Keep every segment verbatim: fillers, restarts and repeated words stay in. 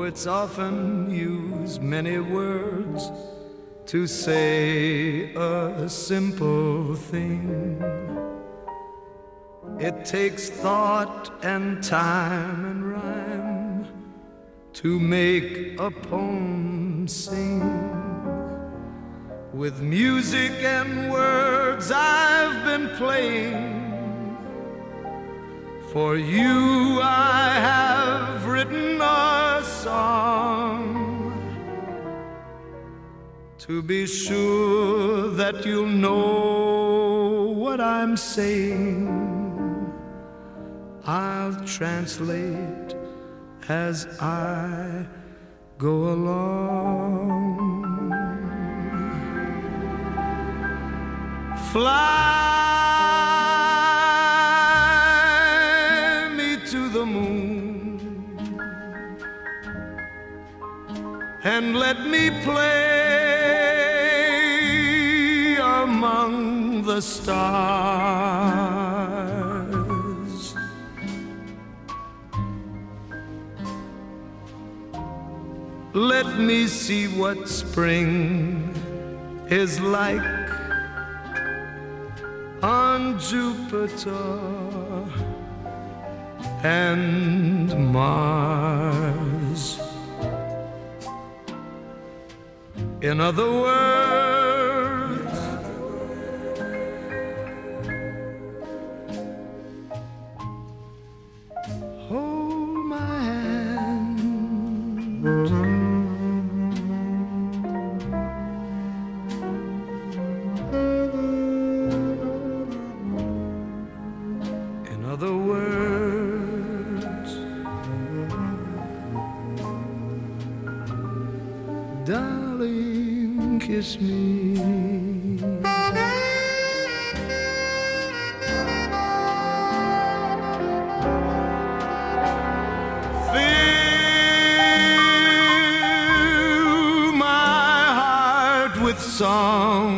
Poets often use many words to say a simple thing. It takes thought and time and rhyme to make a poem sing. With music and words I've been playing. For you I have written a song, to be sure that you'll know what I'm saying. I'll translate as I go along. Fly me to the moon and let me play among the stars. Let me see what spring is like on Jupiter and Mars. In other words, hold my hand. In other words, darling, kiss me. Fill my heart with song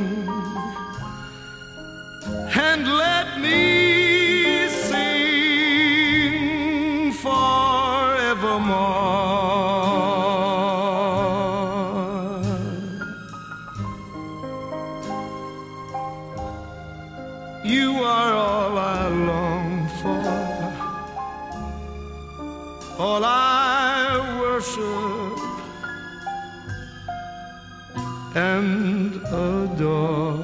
and let me sing forevermore. You are all I long for, all I worship and adore.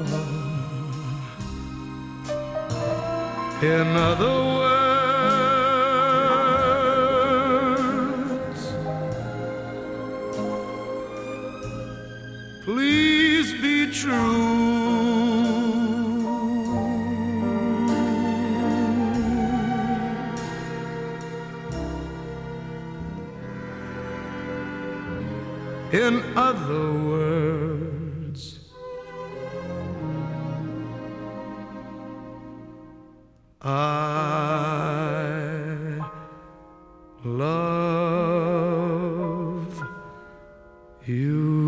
In other words, please be true. In other words, I love you.